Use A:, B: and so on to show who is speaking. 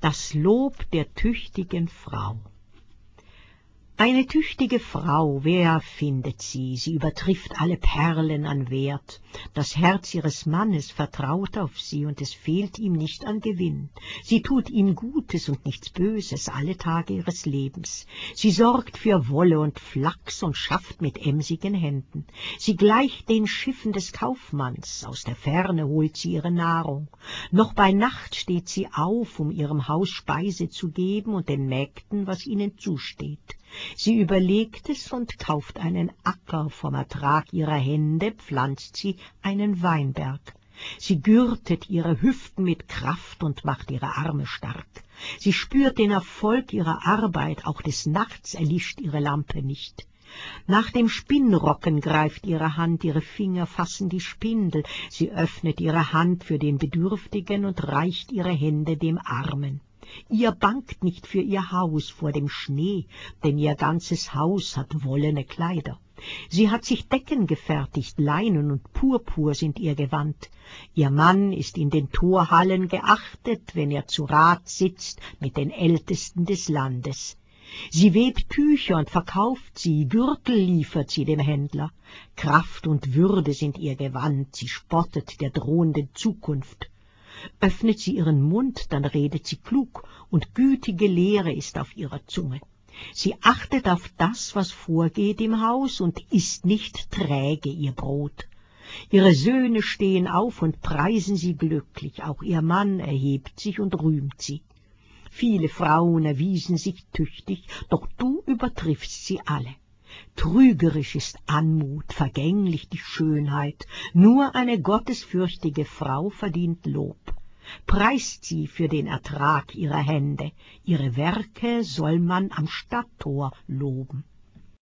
A: Das Lob der tüchtigen Frau. Eine tüchtige Frau, wer findet sie? Sie übertrifft alle Perlen an Wert. Das Herz ihres Mannes vertraut auf sie, und es fehlt ihm nicht an Gewinn. Sie tut ihm Gutes und nichts Böses alle Tage ihres Lebens. Sie sorgt für Wolle und Flachs und schafft mit emsigen Händen. Sie gleicht den Schiffen des Kaufmanns, aus der Ferne holt sie ihre Nahrung. Noch bei Nacht steht sie auf, um ihrem Haus Speise zu geben und den Mägden, was ihnen zusteht. Sie überlegt es und kauft einen Acker, vom Ertrag ihrer Hände pflanzt sie einen Weinberg. Sie gürtet ihre Hüften mit Kraft und macht ihre Arme stark. Sie spürt den Erfolg ihrer Arbeit, auch des Nachts erlischt ihre Lampe nicht. Nach dem Spinnrocken greift ihre Hand, ihre Finger fassen die Spindel. Sie öffnet ihre Hand für den Bedürftigen und reicht ihre Hände dem Armen. Ihr bangt nicht für ihr Haus vor dem Schnee, denn ihr ganzes Haus hat wollene Kleider. Sie hat sich Decken gefertigt, Leinen und Purpur sind ihr Gewand. Ihr Mann ist in den Torhallen geachtet, wenn er zu Rat sitzt mit den Ältesten des Landes. Sie webt Tücher und verkauft sie, Gürtel liefert sie dem Händler. Kraft und Würde sind ihr Gewand, sie spottet der drohenden Zukunft. Öffnet sie ihren Mund, dann redet sie klug, und gütige Lehre ist auf ihrer Zunge. Sie achtet auf das, was vorgeht im Haus, und isst nicht träge ihr Brot. Ihre Söhne stehen auf und preisen sie glücklich, auch ihr Mann erhebt sich und rühmt sie. Viele Frauen erwiesen sich tüchtig, doch du übertriffst sie alle. Trügerisch ist Anmut, vergänglich die Schönheit, nur eine gottesfürchtige Frau verdient Lob. Preist sie für den Ertrag ihrer Hände, ihre Werke soll man am Stadttor loben.